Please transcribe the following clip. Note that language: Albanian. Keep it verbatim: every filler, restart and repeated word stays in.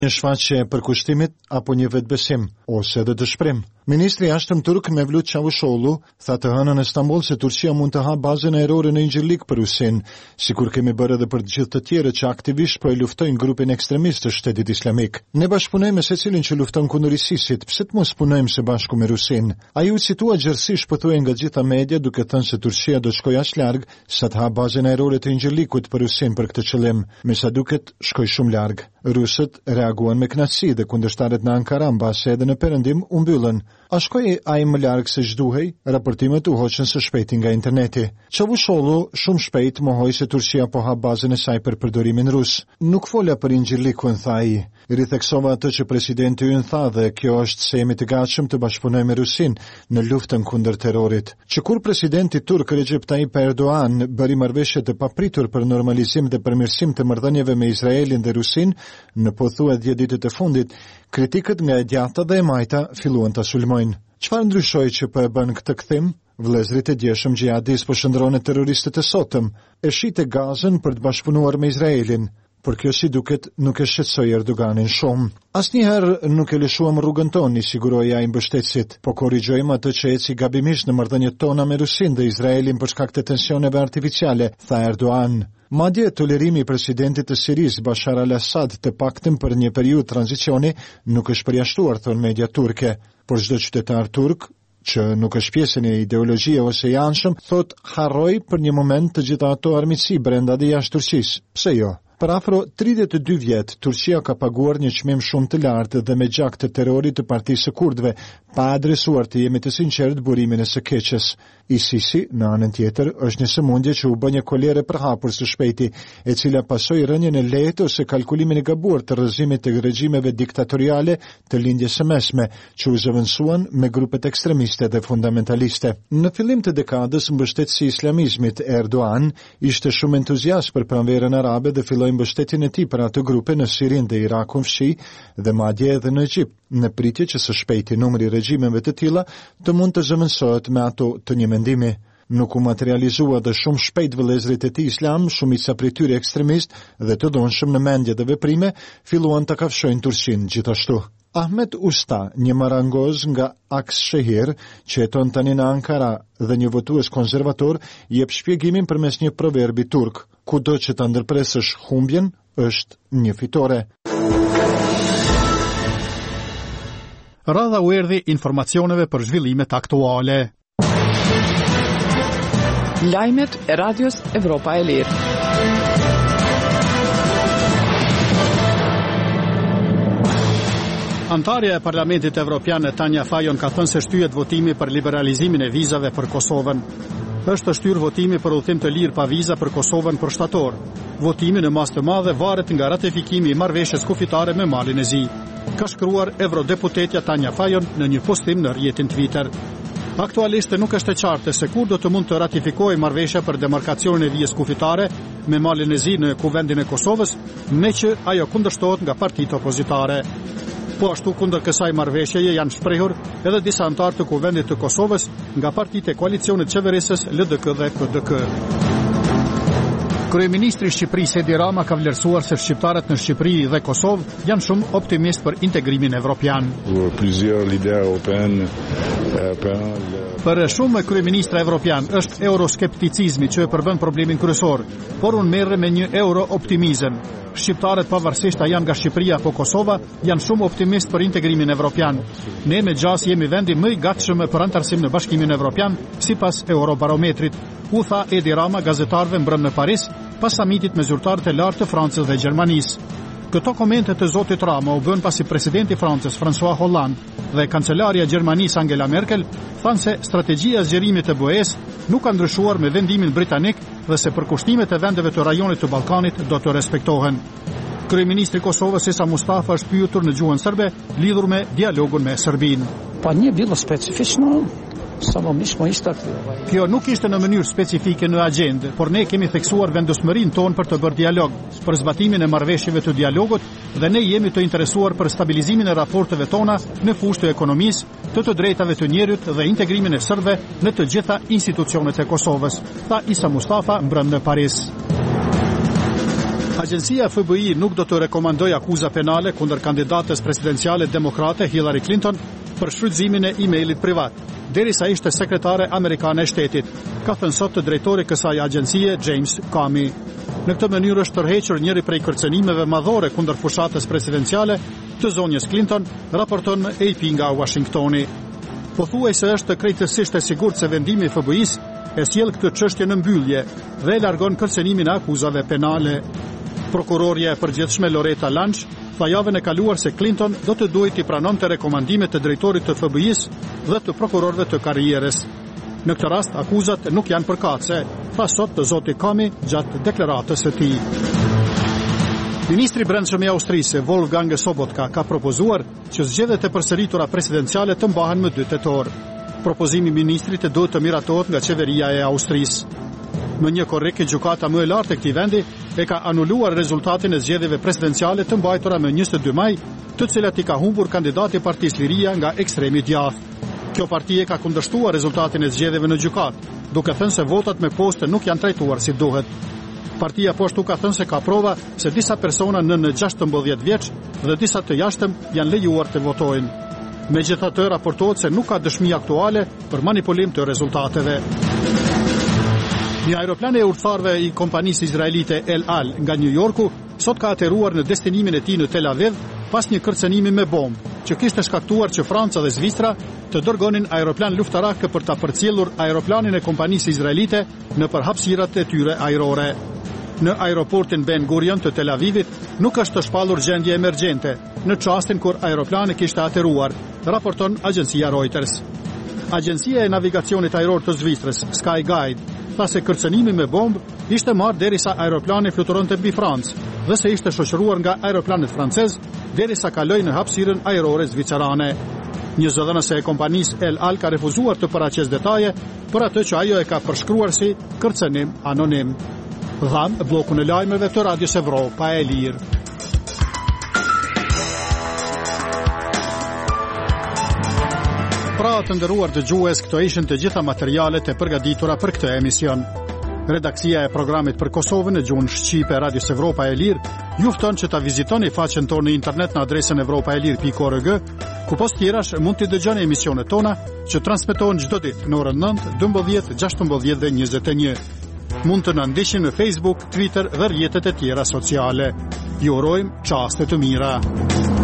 një shfaqje për kushtimit apo një vetbesim, ose edhe dëshpërim. Ministri i Jashtëm turk Mevlut Çavuşoğlu tha të hënën në Istanbul se Turqia mund të hapë bazën aerore në Incirlik për Rusin, sikur kemi bërë edhe për të gjithë të tjerët që aktivisht po e luftojnë grupin ekstremist të Shtetit Islamik. Ne bashkëpunojmë me secilin që lufton kundër ISIS-it, pse të mos punojmë së bashku me Rusin? Ai u citua gjërësisht pothuaj nga gjitha media duke thënë se Turqia do të shkojë aq larg sa të hapë bazën aerore të Incirlikut për Rusin për këtë qëllim, me sa duket shkoj shumë larg. Rusët reaguan me kënaqësi dhe kundërshtarët në Ankara mbasi edhe në perëndim u mbyllën. A shkoi ai më larg se ç'duhej? Raportimet u hoqën së shpejti nga interneti. Çavuşoğlu shumë shpejt mohoi se Turqia po hap bazën e saj për përdorimin rus. Nuk fola për Incirlikun, tha ai. Ritheksova atë që presidenti ynë tha dhe kjo është se jemi të gatshëm të bashkëpunojmë me Rusin në luftën kundër terrorit. Që kur presidenti turk Recep Tayyip Erdogan bëri marrëveshje të papritur për normalizim dhe përmirësim të marrëdhënieve me Izraelin dhe Rusin në pothuajse dhjetë ditët e fundit, kritikët nga e djata dhe e majta filluan ta sulmojnë. Çfarë ndryshoi që po e bën këtë kthim? Vëllezërit e djeshëm gjihadist po shndronë terroristët e sotëm, e shite Gazën për të bashkëpunuar me Izraelin. Por kjo si duket nuk e shqetësoi Erdoganin shumë. Asnjëherë nuk e lëshuam rrugën tonë, i siguroi ai mbështetësit, po korrigjojmë atë që eci gabimisht në marrëdhëniet tona me Rusin dhe Izraelin për shkak të tensioneve artificiale, tha Erdogan. Madje tolerimi i presidentit të Sirisë Bashar al-Assad të paktën për një periudhë tranzicioni nuk është përjashtuar, thon media turke, por çdo qytetar turk që nuk është pjesën e ideologjie ose i anshëm, thot harroi për një moment të gjitha ato armiqësi brenda dhe jashtë Turqisë. Pse jo? Për afro tridhjetë e dy vjet, Turqia ka paguar një çmim shumë të lartë dhe me gjak të terrorit të Partisë së Kurdëve, pa adresuar të jemi të sinqert burimin e së keqes. ISIS-i, në anën tjetër, është një sëmundje që u bë një kolere përhapur së shpejti, e cila pasoi rënien e lehtë ose kalkulimin e gabuar të rrëzimit të regjimeve diktatoriale të lindjes së mesme, që u zëvendësuan me grupet ekstremiste dhe fundamentaliste. Në fillim të dekadës, mbështetësi i islamizmit Erdogan ishte shumë entuziast për pranverën arabe dhe filloi mbështetjen e tij për atë grupe në Sirinë dhe Irakun fshi dhe madje edhe në Egjipt, në pritje që së shpejti numri i regjimeve të tilla të mund të zëvendësohet me ato të një mendimi. Nuk u materializua dhe shumë shpejt vëllezërit e tij islam, shumica prej tyre ekstremist dhe të donshëm në mendje dhe veprime, filluan të kafshojnë Turqinë gjithashtu. Ahmet Usta, një marangoz nga Akshehir, që jeton tani në Ankara dhe një votues konservator, jep shpjegimin përmes një proverbi turk: kudo që ta ndërpresësh humbjen, është një fitore. Radha u erdhi informacioneve për zhvillimet aktuale. Lajmet e Radios Evropa e Lirë. Antarja e Parlamentit Evropian Tanja Fajon ka thënë se shtyhet votimi për liberalizimin e vizave për Kosovën. Është shtyr votimi për udhëtim të lirë pa viza për Kosovën për shtator. Votimi në masë të madhe varet nga ratifikimi i marrëveshjes kufitare me Malin e Zi, ka shkruar eurodeputetja Tanja Fajon në një postim në rrjetin Twitter. Aktualisht nuk është e qartë se kur do të mund të ratifikojë marrëveshja për demarkacionin e vijës kufitare me Malin e Zi në kuvendin e Kosovës, me që ajo kundërshtohet nga partitë opozitare. Po ashtu kundër kësaj marrëveshjeje janë shprehur edhe disa antarë të kuvendit të Kosovës nga partitë e koalicionit qeverisës L D K dhe P D K. Kryeministri i Shqipërisë Edi Rama ka vlerësuar se shqiptarët në Shqipëri dhe Kosovë janë shumë optimist për integrimin evropian. Për shumë kryeministra evropian është euroskepticizmi që e përbën problemin kryesor, por unë merre me një euro-optimizëm. Shqiptarët pavarësisht a janë nga Shqipëria apo Kosova, janë shumë optimist për integrimin evropian. Ne me gjas jemi vendi më i gatshëm për antarësim në Bashkimin Evropian, sipas Eurobarometrit, u tha Edi Rama gazetarëve mbrëm në Paris, pas samitit me zyrtarët e lartë të Francës dhe Gjermanisë. Këto komente të zotit Rama u bën pasi presidenti i Francës François Hollande dhe kancelaria e Gjermanisë Angela Merkel thanë se strategjia e zgjerimit të B E-s nuk ka ndryshuar me vendimin britanik dhe se përkushtimet e vendeve të rajonit të Ballkanit do të respektohen. Kryeministri i Kosovës Isa Mustafa është pyetur në gjuhën serbe lidhur me dialogun me Serbinë. Pa nije bilo specifično. Samo mi smo istakli. Kjo nuk ishte në mënyrë specifike në agjendë, por ne kemi theksuar vendosmërinë tonë për të bërë dialog, për zbatimin e marrëveshjeve të dialogut dhe ne jemi të interesuar për stabilizimin e raporteve tona në fushë të ekonomisë, të të drejtave të njerit dhe integrimin e serbëve në të gjitha institucionet e Kosovës, tha Isa Mustafa mbrëm në Paris. Agjencia F B I nuk do të rekomandojë akuza penale kundër kandidates presidenciale demokrate Hillary Clinton për shfrytëzimin e emailit privat, derisa ishte sekretare amerikane e shtetit, ka thënë sot të drejtori kësaj agjencie James Comey. Në këtë mënyrë është tërhequr njëri prej kërcënimeve madhore kundër fushatës presidenciale të zonjës Clinton, raporton A P nga Washingtoni. Pothuajse është krejtësisht e sigurt se vendimi i F B I-s e sjell këtë çështje në mbyllje dhe e largon kërcënimin e akuzave penale. Prokurorja e përgjithshme Loretta Lynch tha javën e kaluar se Clinton do të duhet i pranonte rekomandimet të drejtorit të F B I-s dhe të prokurorëve të karrierës. Në këtë rast, akuzat nuk janë përkatëse, tha sot të zoti Comey gjatë deklaratës së tij. Ministri i Brendshëm i Austrisë, Wolfgang Sobotka, ka propozuar që zgjedhjet e përsëritura presidenciale të mbahen më dy tetor. Propozimi i ministrit duhet të miratohet nga qeveria e Austrisë. Më një korrekt, gjykata më e lartë e këtij vendi e ka anuluar rezultatin e zgjedhjeve presidenciale të mbajtura më njëzet e dy maj, të cilat i ka humbur kandidati i Partisë Liria nga ekstremi djathtë. Kjo parti e ka kundërshtuar rezultatin e zgjedhjeve në gjykatë, duke thënë se votat me poste nuk janë trajtuar si duhet. Partia poshtu ka thënë se ka prova se disa persona në gjashtëmbëdhjetë vjeç dhe disa të jashtëm janë lejuar të votojnë. Megjithatë, raportohet se nuk ka dëshmi aktuale për manipulim të rezultateve. Një aeroplan e udhëtarëve i kompanisë izraelite El Al nga New Yorku sot ka ateruar në destinimin e tij në Tel Aviv pas një kërcënimi me bombë, që kishte shkaktuar që Franca dhe Zvicra të dërgonin aeroplan luftarak për ta përcjellur aeroplanin e kompanisë izraelite në përhapësirat e tyre ajrore. Në aeroportin Ben Gurion të Tel Avivit nuk është të shpallur gjendje emergjente në çastin kur aeroplani kishte ateruar, raporton agjencia Reuters. Agjencia e navigacionit ajror të Zvicrës, Skyguide, tha se kërcënimi me bombë ishte marrë derisa aeroplani fluturonte mbi Francë dhe se ishte shoqëruar nga aeroplanet francez derisa kaloi në hapësirën ajrore zvicerane. Një zëdhënëse e kompanisë El Al ka refuzuar të paraqesë detaje për atë që ajo e ka përshkruar si kërcënim anonim. Dham bllokun e lajmeve të Radios Evropa e Lirë. Pra të nderuar dëgjues, këto ishin të gjitha materialet e përgatitura për këtë emision. Redaksia e programit për Kosovën në gjuhën shqipe Radios Evropa e Lirë ju fton që ta vizitoni faqen tonë në internet në adresën evropaelir pikë org, ku post tjerash mund të dëgjoni emisionet tona që transmetohen çdo ditë në orën nëntë, dymbëdhjetë, gjashtëmbëdhjetë dhe njëzet e një. Mund të na ndiqni në Facebook, Twitter dhe rrjetet e tjera sociale. Ju urojmë çaste të mira.